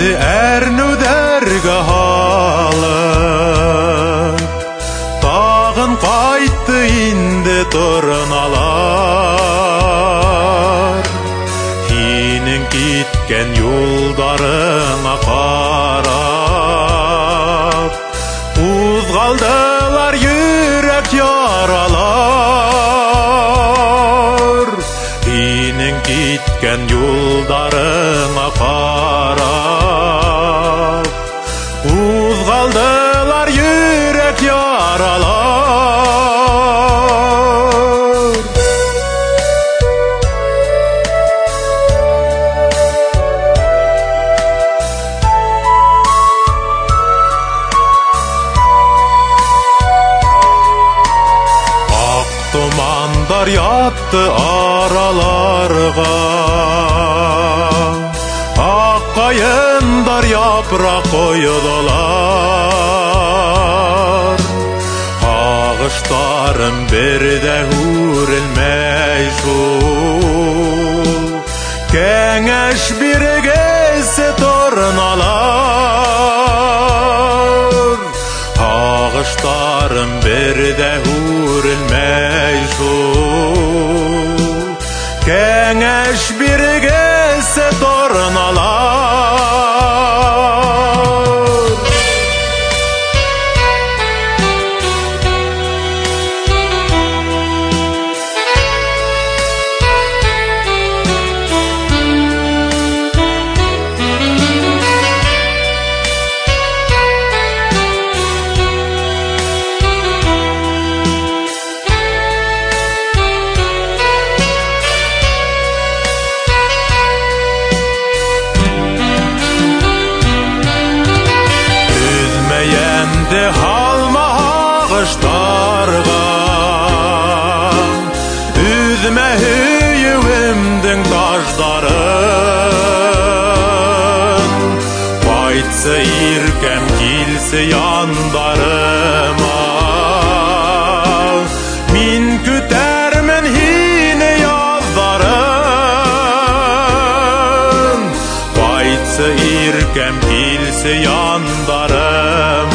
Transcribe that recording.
әрнудәргі халық, тағын қайтты инді тұрналар. Хинің кеткен юлдарыңа қарап, қозғалдылар жүрек яралар. Хинің кеткен юлдарыңа қарап, қозғалдылар жүрек яралар. Ақ тұмандар ятты араларға, ақ қайындар япырақ қойылар. Ағыштарым бірде хүрілмей жол, кеңеш біргесі торналар. Ағыштарым бірде хүрілмей жол, кеңеш біргесі торналар. Halma ağaçlarga, üzme hüyüvimdin taşların. Baytsı irkem kilsi yandarıma, min kütermen hine yazdarın. Baytsı irkem kilsi yandarıma,